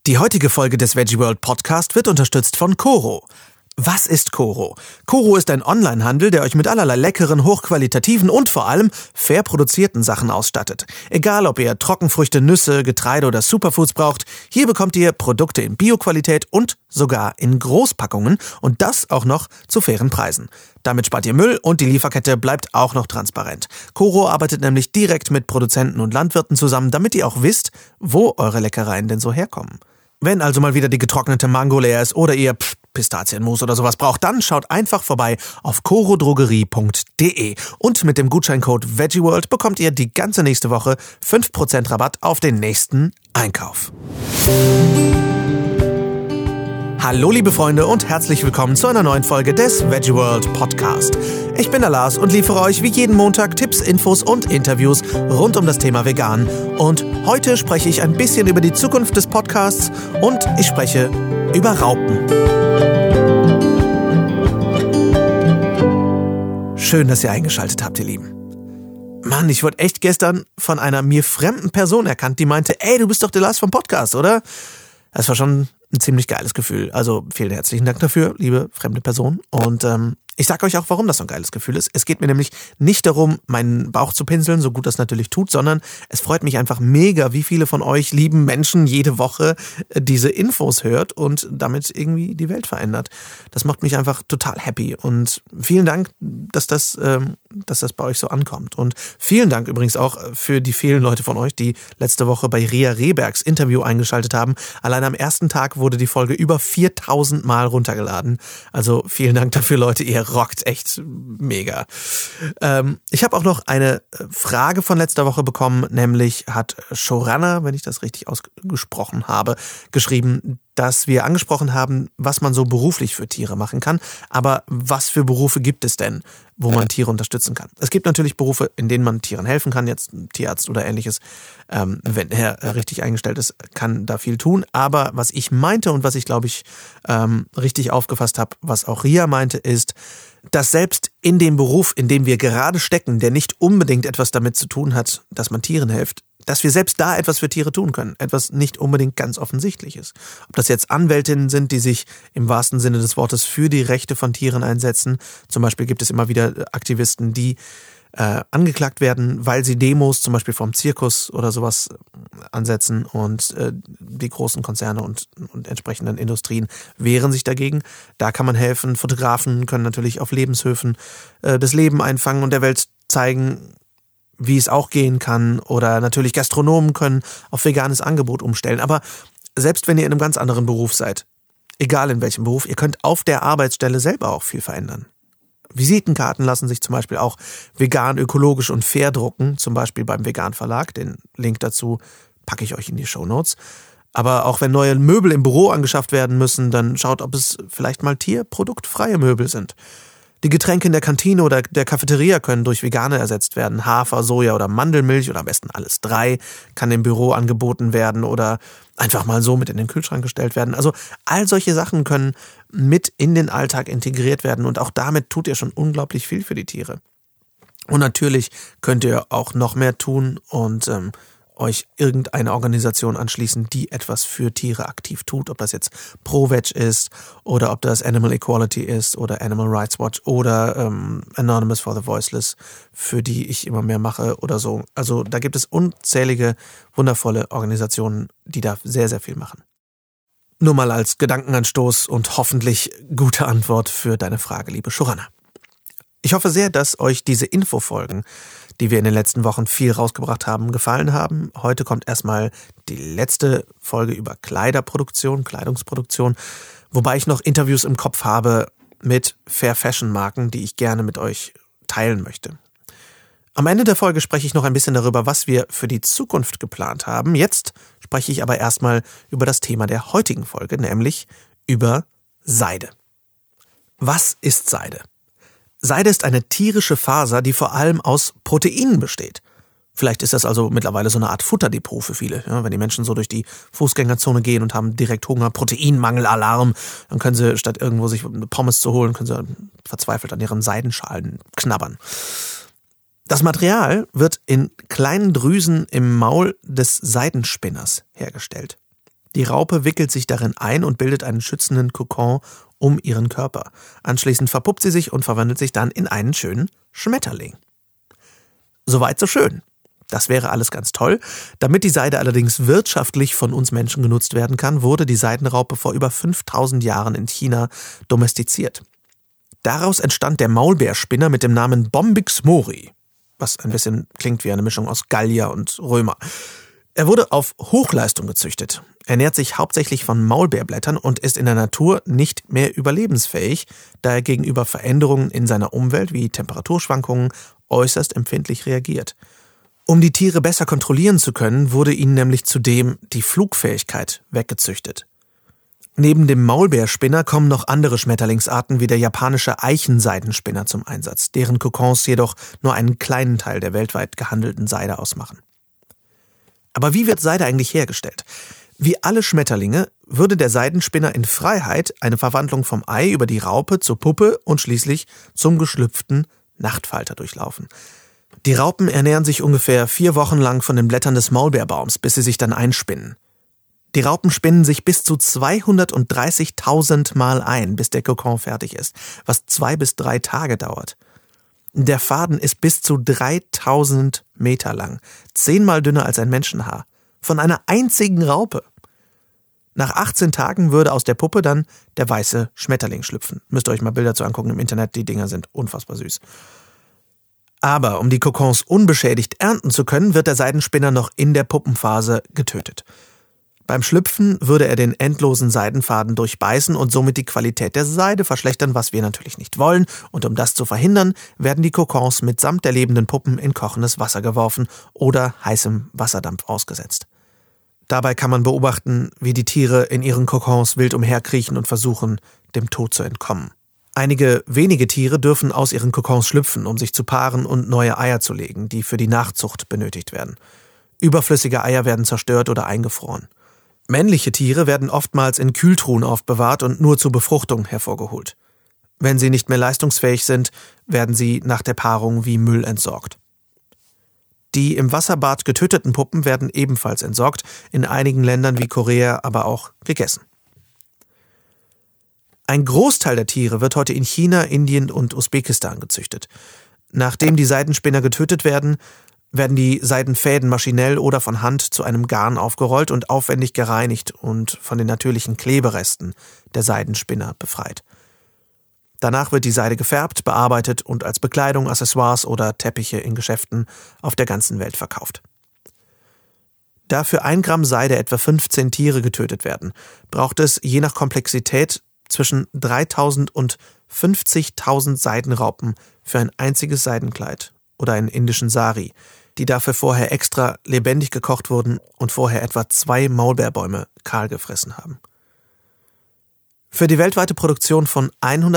Die heutige Folge des Veggie World Podcast wird unterstützt von Koro. Was ist Koro? Koro ist ein Onlinehandel, der euch mit allerlei leckeren, hochqualitativen und vor allem fair produzierten Sachen ausstattet. Egal, ob ihr Trockenfrüchte, Nüsse, Getreide oder Superfoods braucht, hier bekommt ihr Produkte in Bio-Qualität und sogar in Großpackungen und das auch noch zu fairen Preisen. Damit spart ihr Müll und die Lieferkette bleibt auch noch transparent. Koro arbeitet nämlich direkt mit Produzenten und Landwirten zusammen, damit ihr auch wisst, wo eure Leckereien denn so herkommen. Wenn also mal wieder die getrocknete Mango leer ist oder ihr Pistazienmus oder sowas braucht, dann schaut einfach vorbei auf korodrogerie.de. Und mit dem Gutscheincode VeggieWorld bekommt ihr die ganze nächste Woche 5% Rabatt auf den nächsten Einkauf. Hallo liebe Freunde und herzlich willkommen zu einer neuen Folge des Veggie World Podcast. Ich bin der Lars und liefere euch wie jeden Montag Tipps, Infos und Interviews rund um das Thema Vegan. Und heute spreche ich ein bisschen über die Zukunft des Podcasts und ich spreche über Raupen. Schön, dass ihr eingeschaltet habt, ihr Lieben. Mann, ich wurde echt gestern von einer mir fremden Person erkannt, die meinte, ey, du bist doch der Lars vom Podcast, oder? Das war schon ein ziemlich geiles Gefühl. Also vielen herzlichen Dank dafür, liebe fremde Person. Und ich sage euch auch, warum das so ein geiles Gefühl ist. Es geht mir nämlich nicht darum, meinen Bauch zu pinseln, so gut das natürlich tut, sondern es freut mich einfach mega, wie viele von euch lieben Menschen jede Woche diese Infos hört und damit irgendwie die Welt verändert. Das macht mich einfach total happy und vielen Dank, dass das bei euch so ankommt. Und vielen Dank übrigens auch für die vielen Leute von euch, die letzte Woche bei Ria Rehbergs Interview eingeschaltet haben. Allein am ersten Tag wurde die Folge über 4000 Mal runtergeladen. Also vielen Dank dafür, Leute, ihr rockt echt mega. Ich habe auch noch eine Frage von letzter Woche bekommen, nämlich hat Shorana, wenn ich das richtig ausgesprochen habe, geschrieben, dass wir angesprochen haben, was man so beruflich für Tiere machen kann. Aber was für Berufe gibt es denn, wo man Tiere unterstützen kann? Es gibt natürlich Berufe, in denen man Tieren helfen kann, jetzt ein Tierarzt oder ähnliches. Wenn er richtig eingestellt ist, kann da viel tun. Aber was ich meinte und was ich, glaube ich, richtig aufgefasst habe, was auch Ria meinte, ist, dass selbst in dem Beruf, in dem wir gerade stecken, der nicht unbedingt etwas damit zu tun hat, dass man Tieren hilft, dass wir selbst da etwas für Tiere tun können. Etwas nicht unbedingt ganz Offensichtliches. Ob das jetzt Anwältinnen sind, die sich im wahrsten Sinne des Wortes für die Rechte von Tieren einsetzen. Zum Beispiel gibt es immer wieder Aktivisten, die angeklagt werden, weil sie Demos zum Beispiel vom Zirkus oder sowas ansetzen und die großen Konzerne und entsprechenden Industrien wehren sich dagegen. Da kann man helfen. Fotografen können natürlich auf Lebenshöfen das Leben einfangen und der Welt zeigen, wie es auch gehen kann. Oder natürlich Gastronomen können auf veganes Angebot umstellen. Aber selbst wenn ihr in einem ganz anderen Beruf seid, egal in welchem Beruf, ihr könnt auf der Arbeitsstelle selber auch viel verändern. Visitenkarten lassen sich zum Beispiel auch vegan, ökologisch und fair drucken, zum Beispiel beim Vegan Verlag. Den Link dazu packe ich euch in die Shownotes. Aber auch wenn neue Möbel im Büro angeschafft werden müssen, dann schaut, ob es vielleicht mal tierproduktfreie Möbel sind. Die Getränke in der Kantine oder der Cafeteria können durch Vegane ersetzt werden. Hafer, Soja oder Mandelmilch oder am besten alles 3 kann im Büro angeboten werden oder einfach mal so mit in den Kühlschrank gestellt werden. Also all solche Sachen können mit in den Alltag integriert werden und auch damit tut ihr schon unglaublich viel für die Tiere. Und natürlich könnt ihr auch noch mehr tun und euch irgendeine Organisation anschließen, die etwas für Tiere aktiv tut, ob das jetzt Pro-Veg ist oder ob das Animal Equality ist oder Animal Rights Watch oder Anonymous for the Voiceless, für die ich immer mehr mache oder so. Also da gibt es unzählige, wundervolle Organisationen, die da sehr, sehr viel machen. Nur mal als Gedankenanstoß und hoffentlich gute Antwort für deine Frage, liebe Shorana. Ich hoffe sehr, dass euch diese Infofolgen, die wir in den letzten Wochen viel rausgebracht haben, gefallen haben. Heute kommt erstmal die letzte Folge über Kleidungsproduktion, wobei ich noch Interviews im Kopf habe mit Fair Fashion Marken, die ich gerne mit euch teilen möchte. Am Ende der Folge spreche ich noch ein bisschen darüber, was wir für die Zukunft geplant haben. Jetzt spreche ich aber erstmal über das Thema der heutigen Folge, nämlich über Seide. Was ist Seide? Seide ist eine tierische Faser, die vor allem aus Proteinen besteht. Vielleicht ist das also mittlerweile so eine Art Futterdepot für viele. Ja, wenn die Menschen so durch die Fußgängerzone gehen und haben direkt Hunger, Proteinmangelalarm, dann können sie statt irgendwo sich eine Pommes zu holen, können sie verzweifelt an ihren Seidenschalen knabbern. Das Material wird in kleinen Drüsen im Maul des Seidenspinners hergestellt. Die Raupe wickelt sich darin ein und bildet einen schützenden Kokon um ihren Körper. Anschließend verpuppt sie sich und verwandelt sich dann in einen schönen Schmetterling. Soweit so schön. Das wäre alles ganz toll. Damit die Seide allerdings wirtschaftlich von uns Menschen genutzt werden kann, wurde die Seidenraupe vor über 5000 Jahren in China domestiziert. Daraus entstand der Maulbeerspinner mit dem Namen Bombyx mori, was ein bisschen klingt wie eine Mischung aus Gallier und Römer. Er wurde auf Hochleistung gezüchtet, ernährt sich hauptsächlich von Maulbeerblättern und ist in der Natur nicht mehr überlebensfähig, da er gegenüber Veränderungen in seiner Umwelt wie Temperaturschwankungen äußerst empfindlich reagiert. Um die Tiere besser kontrollieren zu können, wurde ihnen nämlich zudem die Flugfähigkeit weggezüchtet. Neben dem Maulbeerspinner kommen noch andere Schmetterlingsarten wie der japanische Eichenseidenspinner zum Einsatz, deren Kokons jedoch nur einen kleinen Teil der weltweit gehandelten Seide ausmachen. Aber wie wird Seide eigentlich hergestellt? Wie alle Schmetterlinge würde der Seidenspinner in Freiheit eine Verwandlung vom Ei über die Raupe zur Puppe und schließlich zum geschlüpften Nachtfalter durchlaufen. Die Raupen ernähren sich ungefähr 4 Wochen lang von den Blättern des Maulbeerbaums, bis sie sich dann einspinnen. Die Raupen spinnen sich bis zu 230.000 Mal ein, bis der Kokon fertig ist, was 2 bis 3 Tage dauert. Der Faden ist bis zu 3000 Meter lang, 10-mal dünner als ein Menschenhaar, von einer einzigen Raupe. Nach 18 Tagen würde aus der Puppe dann der weiße Schmetterling schlüpfen. Müsst ihr euch mal Bilder zu angucken im Internet, die Dinger sind unfassbar süß. Aber um die Kokons unbeschädigt ernten zu können, wird der Seidenspinner noch in der Puppenphase getötet. Beim Schlüpfen würde er den endlosen Seidenfaden durchbeißen und somit die Qualität der Seide verschlechtern, was wir natürlich nicht wollen. Und um das zu verhindern, werden die Kokons mitsamt der lebenden Puppen in kochendes Wasser geworfen oder heißem Wasserdampf ausgesetzt. Dabei kann man beobachten, wie die Tiere in ihren Kokons wild umherkriechen und versuchen, dem Tod zu entkommen. Einige wenige Tiere dürfen aus ihren Kokons schlüpfen, um sich zu paaren und neue Eier zu legen, die für die Nachzucht benötigt werden. Überflüssige Eier werden zerstört oder eingefroren. Männliche Tiere werden oftmals in Kühltruhen aufbewahrt und nur zur Befruchtung hervorgeholt. Wenn sie nicht mehr leistungsfähig sind, werden sie nach der Paarung wie Müll entsorgt. Die im Wasserbad getöteten Puppen werden ebenfalls entsorgt, in einigen Ländern wie Korea aber auch gegessen. Ein Großteil der Tiere wird heute in China, Indien und Usbekistan gezüchtet. Nachdem die Seidenspinner getötet werden, werden die Seidenfäden maschinell oder von Hand zu einem Garn aufgerollt und aufwendig gereinigt und von den natürlichen Kleberesten der Seidenspinner befreit. Danach wird die Seide gefärbt, bearbeitet und als Bekleidung, Accessoires oder Teppiche in Geschäften auf der ganzen Welt verkauft. Da für 1 Gramm Seide etwa 15 Tiere getötet werden, braucht es je nach Komplexität zwischen 3.000 und 50.000 Seidenraupen für ein einziges Seidenkleid oder einen indischen Sari, die dafür vorher extra lebendig gekocht wurden und vorher etwa 2 Maulbeerbäume kahl gefressen haben. Für die weltweite Produktion von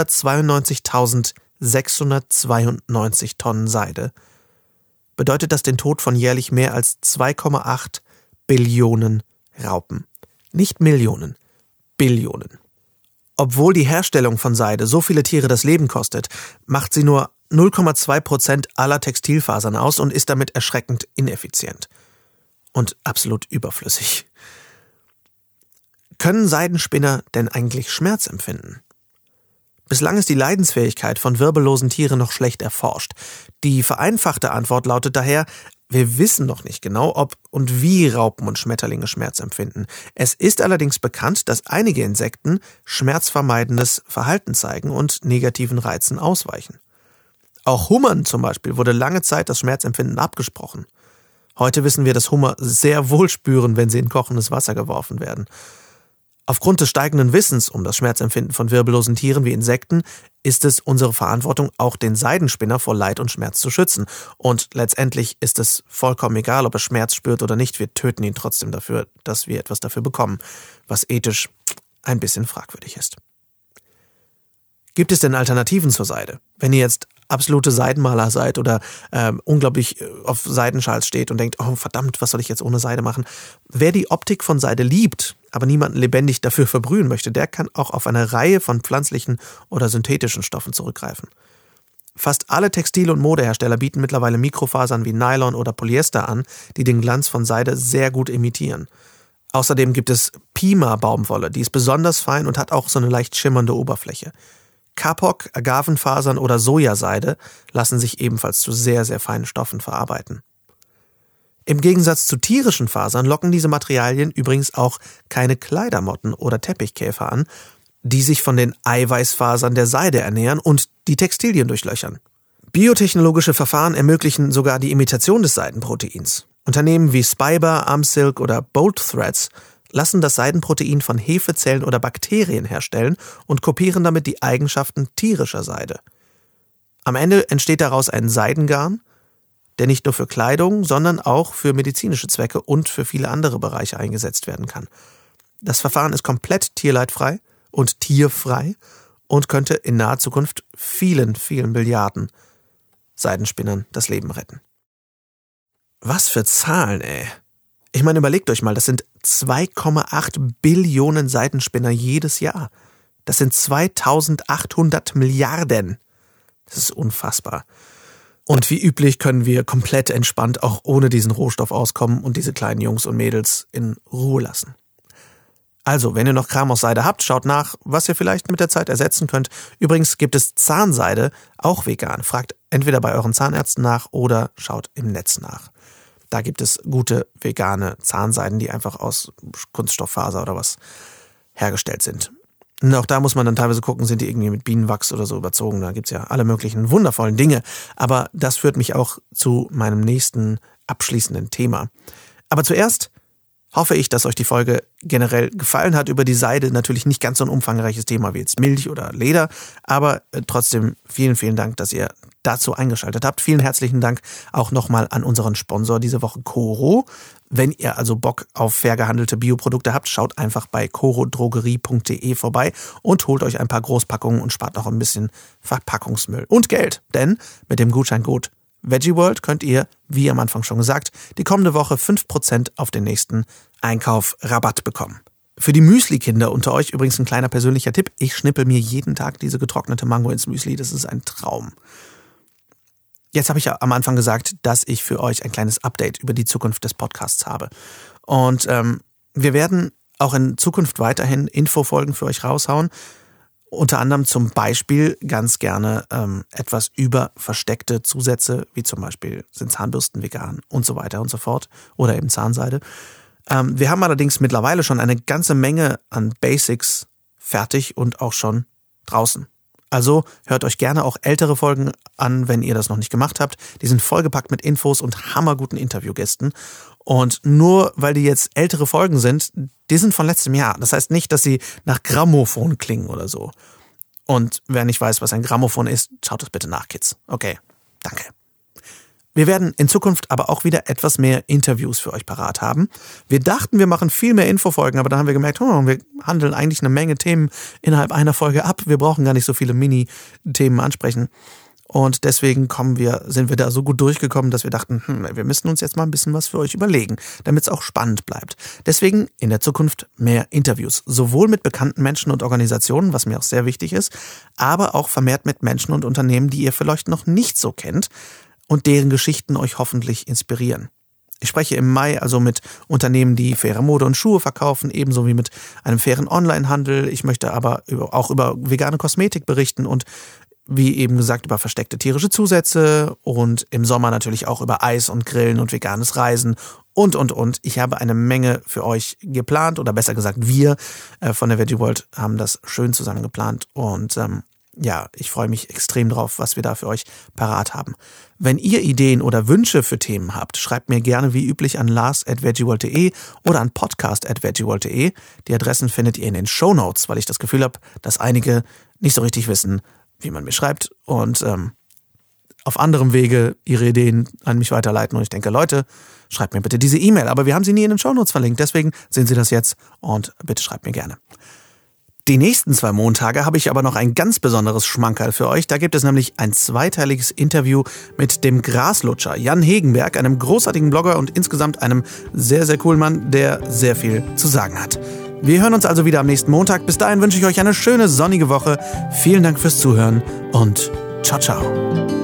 192.692 Tonnen Seide bedeutet das den Tod von jährlich mehr als 2,8 Billionen Raupen. Nicht Millionen, Billionen. Obwohl die Herstellung von Seide so viele Tiere das Leben kostet, macht sie nur 0,2% aller Textilfasern aus und ist damit erschreckend ineffizient. Und absolut überflüssig. Können Seidenspinner denn eigentlich Schmerz empfinden? Bislang ist die Leidensfähigkeit von wirbellosen Tieren noch schlecht erforscht. Die vereinfachte Antwort lautet daher, wir wissen noch nicht genau, ob und wie Raupen und Schmetterlinge Schmerz empfinden. Es ist allerdings bekannt, dass einige Insekten schmerzvermeidendes Verhalten zeigen und negativen Reizen ausweichen. Auch Hummern zum Beispiel wurde lange Zeit das Schmerzempfinden abgesprochen. Heute wissen wir, dass Hummer sehr wohl spüren, wenn sie in kochendes Wasser geworfen werden. Aufgrund des steigenden Wissens um das Schmerzempfinden von wirbellosen Tieren wie Insekten ist es unsere Verantwortung, auch den Seidenspinner vor Leid und Schmerz zu schützen. Und letztendlich ist es vollkommen egal, ob er Schmerz spürt oder nicht. Wir töten ihn trotzdem dafür, dass wir etwas dafür bekommen, was ethisch ein bisschen fragwürdig ist. Gibt es denn Alternativen zur Seide? Wenn ihr jetzt absolute Seidenmaler seid oder unglaublich auf Seidenschals steht und denkt, oh verdammt, was soll ich jetzt ohne Seide machen? Wer die Optik von Seide liebt, aber niemanden lebendig dafür verbrühen möchte, der kann auch auf eine Reihe von pflanzlichen oder synthetischen Stoffen zurückgreifen. Fast alle Textil- und Modehersteller bieten mittlerweile Mikrofasern wie Nylon oder Polyester an, die den Glanz von Seide sehr gut imitieren. Außerdem gibt es Pima-Baumwolle, die ist besonders fein und hat auch so eine leicht schimmernde Oberfläche. Kapok, Agavenfasern oder Sojaseide lassen sich ebenfalls zu sehr, sehr feinen Stoffen verarbeiten. Im Gegensatz zu tierischen Fasern locken diese Materialien übrigens auch keine Kleidermotten oder Teppichkäfer an, die sich von den Eiweißfasern der Seide ernähren und die Textilien durchlöchern. Biotechnologische Verfahren ermöglichen sogar die Imitation des Seidenproteins. Unternehmen wie Spiber, Armsilk oder Bold Threads lassen das Seidenprotein von Hefezellen oder Bakterien herstellen und kopieren damit die Eigenschaften tierischer Seide. Am Ende entsteht daraus ein Seidengarn, der nicht nur für Kleidung, sondern auch für medizinische Zwecke und für viele andere Bereiche eingesetzt werden kann. Das Verfahren ist komplett tierleidfrei und tierfrei und könnte in naher Zukunft vielen, vielen Milliarden Seidenspinnern das Leben retten. Was für Zahlen, ey. Ich meine, überlegt euch mal, das sind 2,8 Billionen Seidenspinner jedes Jahr. Das sind 2800 Milliarden. Das ist unfassbar. Und wie üblich können wir komplett entspannt auch ohne diesen Rohstoff auskommen und diese kleinen Jungs und Mädels in Ruhe lassen. Also, wenn ihr noch Kram aus Seide habt, schaut nach, was ihr vielleicht mit der Zeit ersetzen könnt. Übrigens gibt es Zahnseide, auch vegan. Fragt entweder bei euren Zahnärzten nach oder schaut im Netz nach. Da gibt es gute vegane Zahnseiden, die einfach aus Kunststofffaser oder was hergestellt sind. Und auch da muss man dann teilweise gucken, sind die irgendwie mit Bienenwachs oder so überzogen. Da gibt's ja alle möglichen wundervollen Dinge. Aber das führt mich auch zu meinem nächsten abschließenden Thema. Aber zuerst hoffe ich, dass euch die Folge generell gefallen hat. Über die Seide natürlich nicht ganz so ein umfangreiches Thema wie jetzt Milch oder Leder, aber trotzdem vielen, vielen Dank, dass ihr dazu eingeschaltet habt. Vielen herzlichen Dank auch nochmal an unseren Sponsor diese Woche, Coro. Wenn ihr also Bock auf fair gehandelte Bioprodukte habt, schaut einfach bei corodrogerie.de vorbei und holt euch ein paar Großpackungen und spart noch ein bisschen Verpackungsmüll und Geld. Denn mit dem Gutscheincode VeggieWorld könnt ihr, wie am Anfang schon gesagt, die kommende Woche 5% auf den nächsten Einkauf Rabatt bekommen. Für die Müsli-Kinder unter euch übrigens ein kleiner persönlicher Tipp. Ich schnippel mir jeden Tag diese getrocknete Mango ins Müsli. Das ist ein Traum. Jetzt habe ich ja am Anfang gesagt, dass ich für euch ein kleines Update über die Zukunft des Podcasts habe. Und wir werden auch in Zukunft weiterhin Infofolgen für euch raushauen. Unter anderem zum Beispiel ganz gerne etwas über versteckte Zusätze, wie zum Beispiel sind Zahnbürsten vegan und so weiter und so fort oder eben Zahnseide. Wir haben allerdings mittlerweile schon eine ganze Menge an Basics fertig und auch schon draußen. Also hört euch gerne auch ältere Folgen an, wenn ihr das noch nicht gemacht habt. Die sind vollgepackt mit Infos und hammerguten Interviewgästen. Und nur weil die jetzt ältere Folgen sind, die sind von letztem Jahr. Das heißt nicht, dass sie nach Grammophon klingen oder so. Und wer nicht weiß, was ein Grammophon ist, schaut es bitte nach, Kids. Okay, danke. Wir werden in Zukunft aber auch wieder etwas mehr Interviews für euch parat haben. Wir dachten, wir machen viel mehr Infofolgen, aber dann haben wir gemerkt, wir handeln eigentlich eine Menge Themen innerhalb einer Folge ab. Wir brauchen gar nicht so viele Mini-Themen ansprechen. Und deswegen sind wir da so gut durchgekommen, dass wir dachten, wir müssen uns jetzt mal ein bisschen was für euch überlegen, damit es auch spannend bleibt. Deswegen in der Zukunft mehr Interviews, sowohl mit bekannten Menschen und Organisationen, was mir auch sehr wichtig ist, aber auch vermehrt mit Menschen und Unternehmen, die ihr vielleicht noch nicht so kennt und deren Geschichten euch hoffentlich inspirieren. Ich spreche im Mai also mit Unternehmen, die faire Mode und Schuhe verkaufen, ebenso wie mit einem fairen Onlinehandel. Ich möchte aber auch über vegane Kosmetik berichten und wie eben gesagt über versteckte tierische Zusätze und im Sommer natürlich auch über Eis und Grillen und veganes Reisen und. Ich habe eine Menge für euch geplant oder besser gesagt wir von der VeggieWorld haben das schön zusammen geplant und ich freue mich extrem drauf, was wir da für euch parat haben. Wenn ihr Ideen oder Wünsche für Themen habt, schreibt mir gerne wie üblich an lars@veggieworld.de oder an podcast@veggieworld.de. Die Adressen findet ihr in den Shownotes, weil ich das Gefühl habe, dass einige nicht so richtig wissen, wie man mir schreibt und auf anderem Wege ihre Ideen an mich weiterleiten. Und ich denke, Leute, schreibt mir bitte diese E-Mail. Aber wir haben sie nie in den Shownotes verlinkt, deswegen sehen Sie das jetzt und bitte schreibt mir gerne. Die nächsten 2 Montage habe ich aber noch ein ganz besonderes Schmankerl für euch. Da gibt es nämlich ein zweiteiliges Interview mit dem Graslutscher Jan Hegenberg, einem großartigen Blogger und insgesamt einem sehr, sehr coolen Mann, der sehr viel zu sagen hat. Wir hören uns also wieder am nächsten Montag. Bis dahin wünsche ich euch eine schöne sonnige Woche. Vielen Dank fürs Zuhören und ciao, ciao.